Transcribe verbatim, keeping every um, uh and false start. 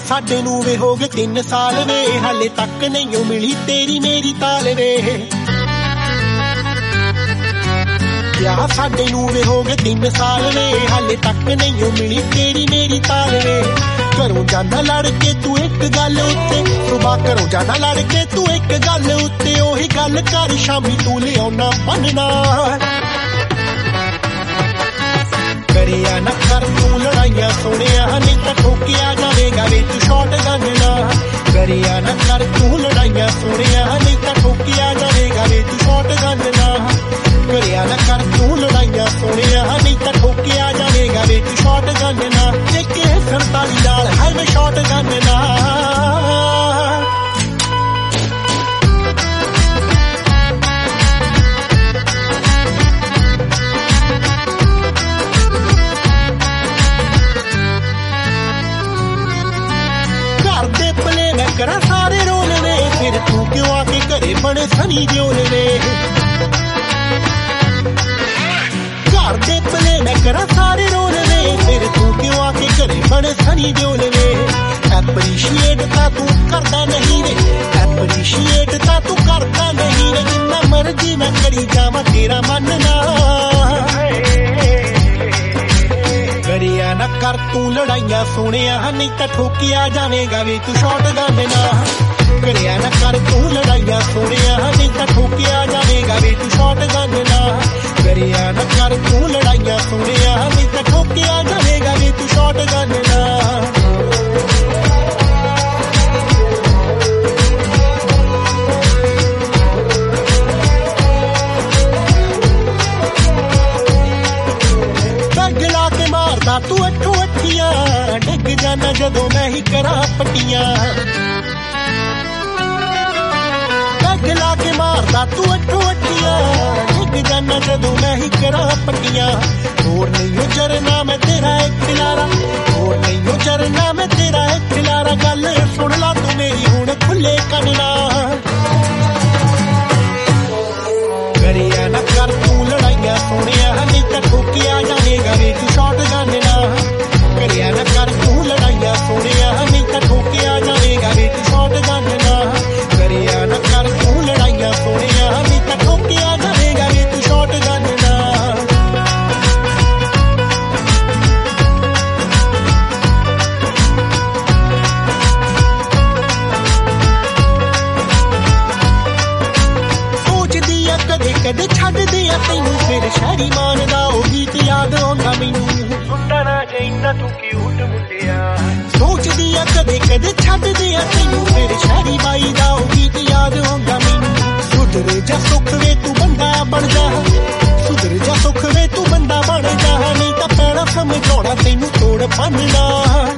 साडे नूं वे हो गए तीन साल वे, हाले तक नहीं मिली तेरी मेरी ताल वे। ब्याह साडे नूं वे हो गए तीन साल वे, हाले तक नहीं मिली तेरी मेरी ताल वे। घरों जाना लड़ के तू एक गल उत्ते, सुबह घरों जाना लड़ के तू एक गल उत्ते, ओही गल कर शामी तू लियाउना बनना। करिया ना कर तू लड़ाइया सोनिया, नहीं तो ठोकिया जावेगा वे तू शॉट गन ना। करिया ना कर तू लड़ाइया सोनिया, नहीं तो ठोकिया जावेगा वे तू शॉट गन ना। करिया ना कर तू लड़ाइया सोनिया, नहीं तो ठोकिया जावेगा वे तू शॉट गन ना। एक सरताली नाल है मैं शॉट गन ना। करा सारे रोल वे, फिर तू क्यों आके घरे बने सनी दियोल वे। घर दे पले मैं करा सारे रोल वे, फिर तू क्यों आके घरे बने सनी दियोल वे। एप्रीशिएट ता तू करदा नहीं वे, एप्रीशिएट ता तू करदा नहीं वे। जिन्ना मर्जी मैं करी जावां तेरा मनना। करिया ना कर तू लड़ाइया सोनिया, नहीं तो ठोकिया जावेगा वे तू शॉट गन ना। करिया ना कर तू लड़ाइया सोनिया, नहीं तो ठोकिया जावेगा वे तू शॉट गन ना। करिया ना कर तू लड़ाइया सोनिया, नहीं तो ठोकिया जावेगा वे तू शॉट गन ना। तू अठो अठिया डिग जाना जदों मैं ही करा पट्टियां। बैग ला के मारदा तू अठो अठिया डिग जाना जदों मैं ही करा पट्टियां। और नहीं हो जरना मैं तेरा एक खिलारा, और नहीं हो जरना मैं तेरा एक खिलारा। गल सुन ला तू मेरी हुण खुले कन्ना। करिया ना कर तू लड़ाइया सोनिया, नहीं तो ठोकिया जावेगा वे तू शॉट गन ना। करिया ना कर तू लड़ाइया सोनिया, नहीं तो ठोकिया जावेगा वे तू शॉट गन ना। करिया ना कर तू लड़ाइया सोनिया, नहीं तो ठोकिया जावेगा वे तू शॉट गन ना। कदे कदे छड्ड दिया तैनू, फिर शहरी मानदा ओ गीत याद आउंदा मैनू। सुनदा ना जाइंदा तू क्यूट मुंडिया, सोचदी आ कदे कदे छड्ड दिया तैनू, फिर शहरी बाई दा ओ गीत याद आउंदा मैनू। सुधर जा सुख वे तू बंदा बन जा, सुधर जा सुख वे तू बंदा बन जा, नहीं तां पैणा समझाउणा तैनू तोड़ बनना।